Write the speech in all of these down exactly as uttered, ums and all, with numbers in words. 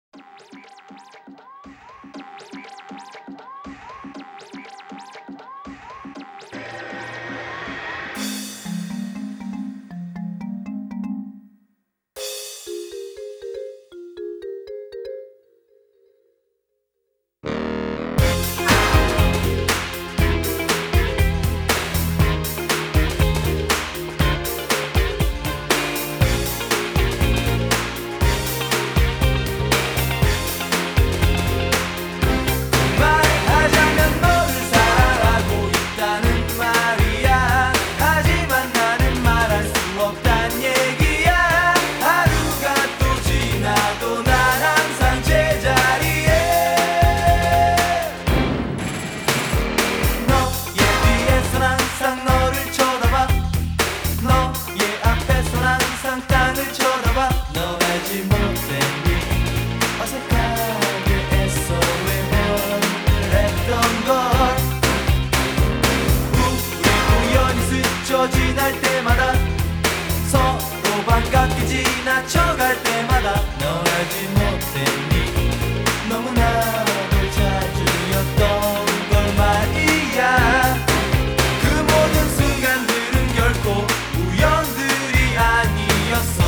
지날 때마다 서로 반갑게 지나쳐갈 때마다 널 알지 못했니 너무나도 자주였던 걸 말이야. 그 모든 순간들은 결코 우연들이 아니었어.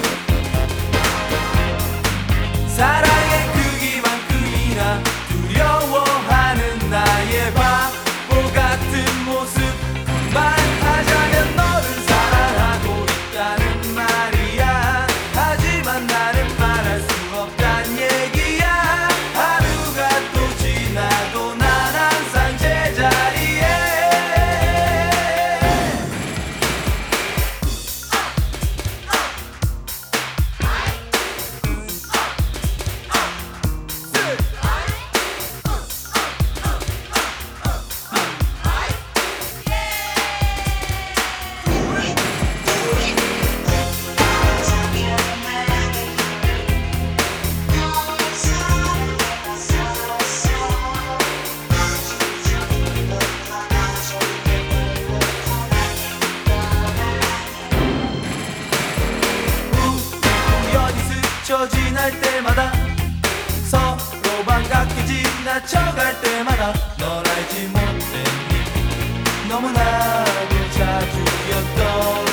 사랑의 크기만큼이나 두려워하는 나의 바보 같은 모습 말하자면 너를 사랑하고 있다는 말이야. 하지만 나는 말할 수 없단 얘기야. 하루가 또 지나도 난 항상 제자리에. 지날 때마다 서로 반갑게 지나쳐갈 때마다 널 알지 못했니 너무나도 자주였던